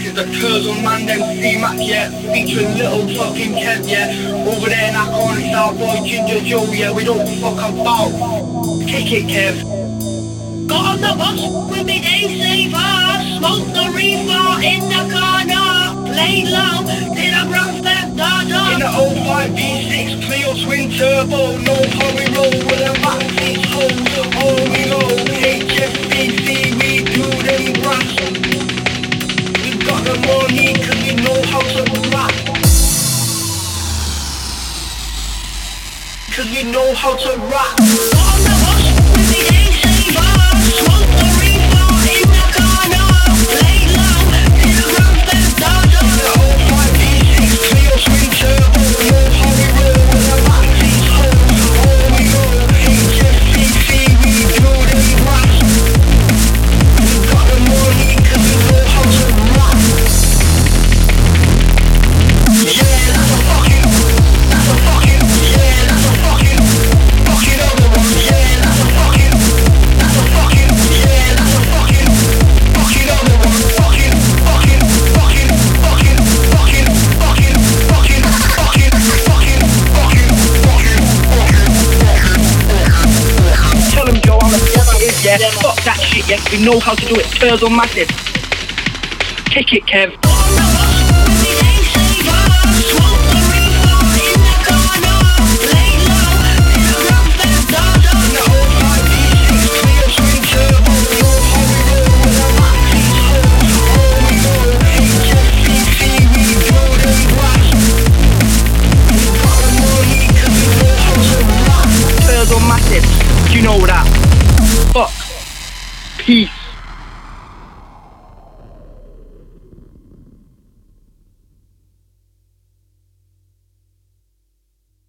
is the Turtle Man, them C-Mac, yeah. Featuring little fucking Kev, yeah. Over there in that corner, Starboy, Ginger Joe, yeah. We don't fuck about. Kick it, Kev. Got on the bus with me day saver. Smoke the reefer in the corner. Play low, did a grand step dada. In the 05 V6 Clio twin turbo, no hurry roll with a backseat hole. All we know, HSBC, we do them grass. We got the money cause we know how to rap. Cause we know how to rap. Got on the bus with me day saver. Smoke the reefer in the corner. Play low, did a grand step dada. In the 05 V6 Clio twin turbo, no hurry roll with a backseat hole. All we know, HSBC, we do them grass. We got the money cause we know how to rap. Yeah, that's a fucking, yeah, that's a fucking other one. Yeah, that's a fucking, yeah, that's a fucking other one. Tell him, Joe, I'm a positive, yeah. Fuck that shit, yeah. We know how to do it. Turtle Massive. Kick it, Kev.